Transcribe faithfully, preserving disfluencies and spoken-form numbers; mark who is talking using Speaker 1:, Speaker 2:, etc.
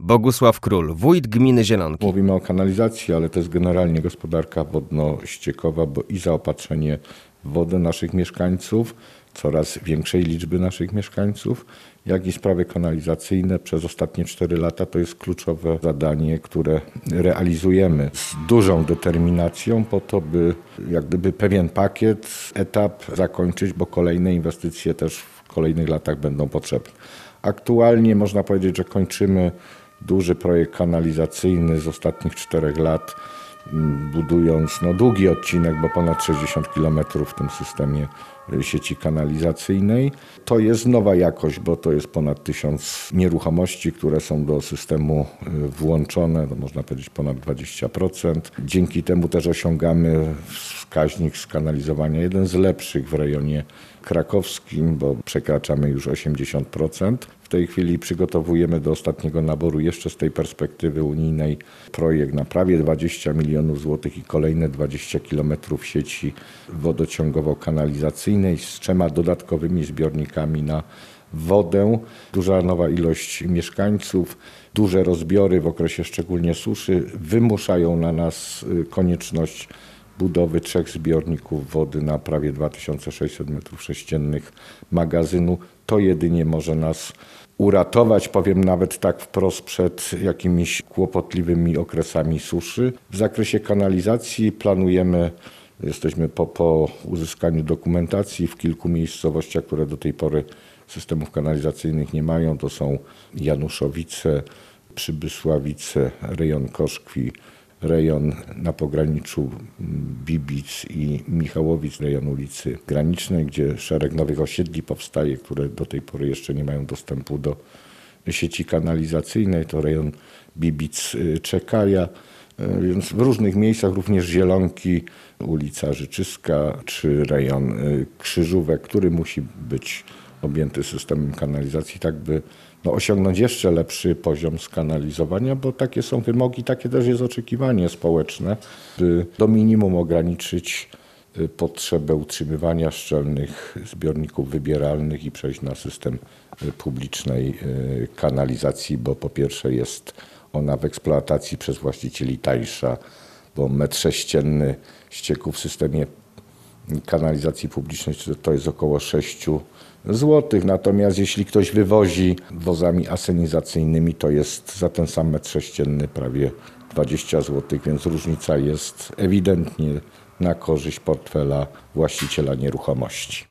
Speaker 1: Bogusław Król, wójt gminy Zielonki.
Speaker 2: Mówimy o kanalizacji, ale to jest generalnie gospodarka wodno-ściekowa, bo i zaopatrzenie w wodę naszych mieszkańców, coraz większej liczby naszych mieszkańców, jak i sprawy kanalizacyjne. Przez ostatnie cztery lata to jest kluczowe zadanie, które realizujemy z dużą determinacją po to, by jak gdyby pewien pakiet, etap zakończyć, bo kolejne inwestycje też w kolejnych latach będą potrzebne. Aktualnie można powiedzieć, że kończymy duży projekt kanalizacyjny z ostatnich czterech lat, budując no, długi odcinek, bo ponad sześćdziesiąt kilometrów w tym systemie sieci kanalizacyjnej. To jest nowa jakość, bo to jest ponad tysiąc nieruchomości, które są do systemu włączone, to można powiedzieć ponad dwadzieścia procent. Dzięki temu też osiągamy wskaźnik skanalizowania, jeden z lepszych w rejonie krakowskim, bo przekraczamy już osiemdziesiąt procent. W tej chwili przygotowujemy do ostatniego naboru jeszcze z tej perspektywy unijnej projekt na prawie dwadzieścia milionów złotych i kolejne dwadzieścia kilometrów sieci wodociągowo-kanalizacyjnej z trzema dodatkowymi zbiornikami na wodę. Duża nowa ilość mieszkańców, duże rozbiory w okresie szczególnie suszy wymuszają na nas konieczność budowy trzech zbiorników wody na prawie dwa tysiące sześćset metrów sześciennych magazynu. To jedynie może nas uratować, powiem nawet tak wprost, przed jakimiś kłopotliwymi okresami suszy. W zakresie kanalizacji planujemy, jesteśmy po, po uzyskaniu dokumentacji w kilku miejscowościach, które do tej pory systemów kanalizacyjnych nie mają. To są Januszowice, Przybysławice, rejon Koszkwi, rejon na pograniczu Bibic i Michałowic, rejon ulicy Granicznej, gdzie szereg nowych osiedli powstaje, które do tej pory jeszcze nie mają dostępu do sieci kanalizacyjnej. To rejon Bibic-Czekaja, więc w różnych miejscach, również Zielonki, ulica Życzyska czy rejon Krzyżówek, który musi być objęty systemem kanalizacji, tak by no, osiągnąć jeszcze lepszy poziom skanalizowania, bo takie są wymogi, takie też jest oczekiwanie społeczne, by do minimum ograniczyć potrzebę utrzymywania szczelnych zbiorników wybieralnych i przejść na system publicznej kanalizacji, bo po pierwsze jest ona w eksploatacji przez właścicieli tańsza, bo metr sześcienny ścieku w systemie kanalizacji publicznej to jest około sześć złotych. Natomiast jeśli ktoś wywozi wozami asenizacyjnymi, to jest za ten sam metr sześcienny prawie dwadzieścia złotych, więc różnica jest ewidentnie na korzyść portfela właściciela nieruchomości.